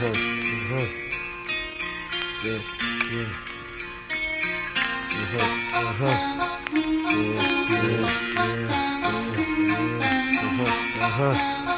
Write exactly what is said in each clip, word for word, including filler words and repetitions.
Uh-huh. Uh-huh. Yeah, yeah. Uh-huh. Uh-huh. Yeah, yeah, yeah. Uh-huh. Uh-huh.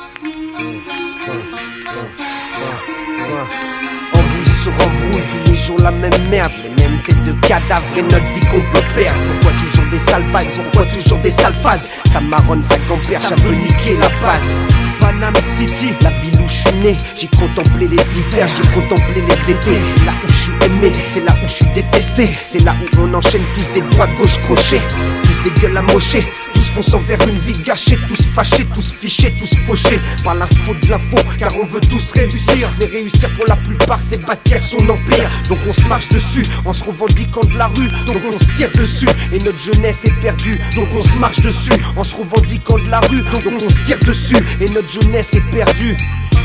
Embrouille sur embrouille, tous les jours la même merde, les mêmes têtes de cadavres et notre vie qu'on peut perdre. Pourquoi toujours des sales vibes, pourquoi toujours des sales phases? Ça marronne, ça campère, ça veut niquer la base. Panama City, la ville où je suis né. J'ai contemplé les hivers, j'ai contemplé les étés. C'est là où je suis aimé, c'est là où je suis détesté. C'est là où on enchaîne tous des droits gauche crochés, tous des gueules amochées, tous fonçant vers une vie gâchée, tous fâchés, tous fichés, tous fauchés par l'info de l'info, car on veut tous réussir. Mais réussir pour la plupart c'est bâtir son empire. Donc on se marche dessus en se revendiquant de la rue. Donc on se tire dessus et notre jeunesse est perdue. Donc on se marche dessus en se revendiquant de la rue. Donc on se tire dessus et notre jeunesse est perdue.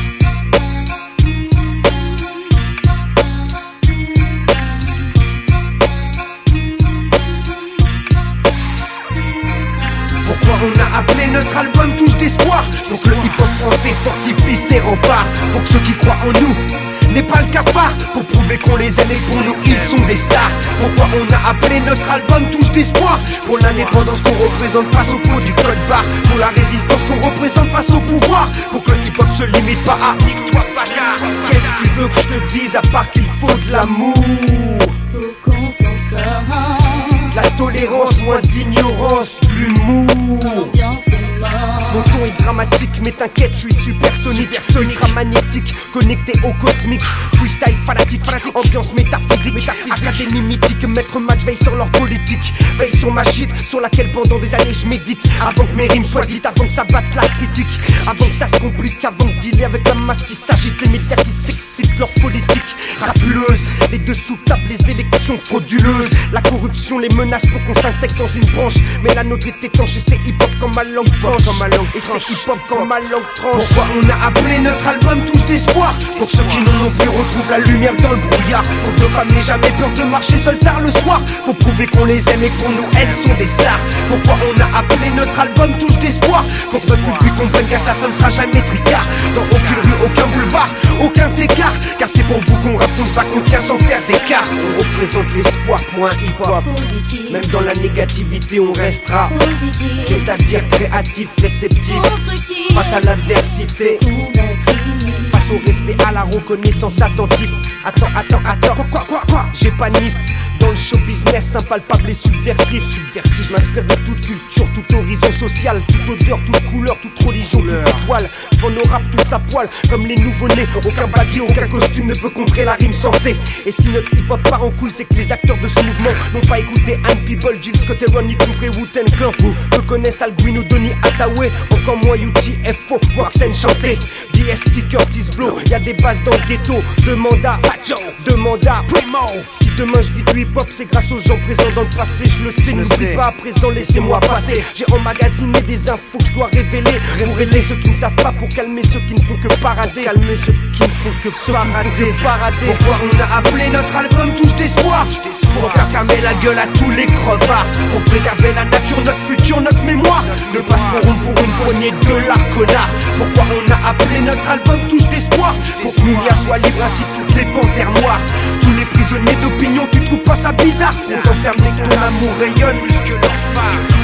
Pourquoi on a appelé notre album Touche d'espoir? Pour que le hip-hop français fortifie ses remparts, pour que ceux qui croient en nous n'aient pas le cafard, pour prouver qu'on les aime et pour nous ils sont des stars. Pourquoi on a appelé notre album Touche d'espoir? Pour l'indépendance qu'on représente face au pot du code barre, pour la résistance qu'on représente face au pouvoir, pour que le hip-hop se limite pas à nique-toi bâtard. Qu'est-ce que tu veux que je te dise à part qu'il faut de l'amour, pour qu'on s'en sorte, la tolérance, moins d'ignorance, l'humour. l'ambiance est morte. Mon ton est dramatique, mais t'inquiète, je suis supersonique, supersonique, magnétique, connecté au cosmique, freestyle fanatique, fanatique, ambiance métaphysique, métaphysique, académie mythique, maître match veille sur leur politique, veille sur ma shit, sur laquelle pendant des années je médite, avant que mes rimes soient dites, avant que ça batte la critique, avant que ça se complique, avant de dealer avec la masse qui s'agite, les médias qui s'excitent, leur politique rapuleuse, les dessous tables, les élections frauduleuses, la corruption, les menaces pour qu'on s'intègre dans une branche, mais la nôtre est étanche et c'est hip-hop quand ma langue tranche, et c'est hip-hop quand ma langue tranche. Pourquoi on a appelé notre album Touche d'espoir? Pour ceux qui n'en ont plus retrouvent la lumière dans le brouillard, pour que nos femmes n'aient jamais peur de marcher seules tard le soir, pour prouver qu'on les aime et que pour nous elles sont des stars. Pourquoi on a appelé notre album Touche d'espoir? Pour que notre public comprenne qu'assassin ne sera jamais tricard, dans aucune rue, aucun boulevard, aucun de ces cars, car c'est pour vous qu'on rappe, qu'on se bat, qu'on tient sans faire d'écart. On représente l'espoir pour un hip-hop, Positif, même dans la négativité on restera, positif, c'est-à-dire créatif, réceptif, constructif, face à l'adversité, combatif. face au respect, à la reconnaissance attentif. Attends, attends, attends, quoi, quoi, quoi, quoi? J'ai pas nif. Dans le show business, impalpable et subversif. Subversif, je m'inspire de toute culture, tout horizon social, toute odeur, toute couleur, toute religion, toute étoile. Vend nos rap tous à poil, comme les nouveau-nés. Aucun baggy, aucun costume ne peut contrer la rime sensée. Et si notre hip-hop part en couille, c'est que les acteurs de ce mouvement n'ont pas écouté Anne People, Jill Scott et Ronnie Cooper, Wu-Tang Clan. Peu connaissent Al Green ou Donny Hathaway, encore moins U T F O, Waxen chanté. D S T, Curtis Blow, y'a des bases dans le ghetto. Demande à Fat Joe, demande à Primo. Si demain je vis du hip-hop, c'est grâce aux gens présents dans le passé. Je le sais, n'oublie pas à présent, laissez-moi passer. J'ai emmagasiné des infos que je dois révéler, pour aider ceux qui ne savent pas, pour calmer ceux qui ne font que parader. Calmer ceux qui ne font que parader, parader. Pourquoi on a appelé notre album Touche d'espoir? Pour faire fermer la gueule à tous les crevards, pour préserver la nature, notre futur, notre mémoire. Ne pas se corrompre pour une poignée de dollars, connard. Pourquoi on a appelé notre album Touche d'espoir? Pour que Mounia soit libre ainsi toutes les panthères noires. Tous les prisonniers d'opinion, tu trouves pas ça bizarre? On t'enferme et que ton amour rayonne plus que leur phare.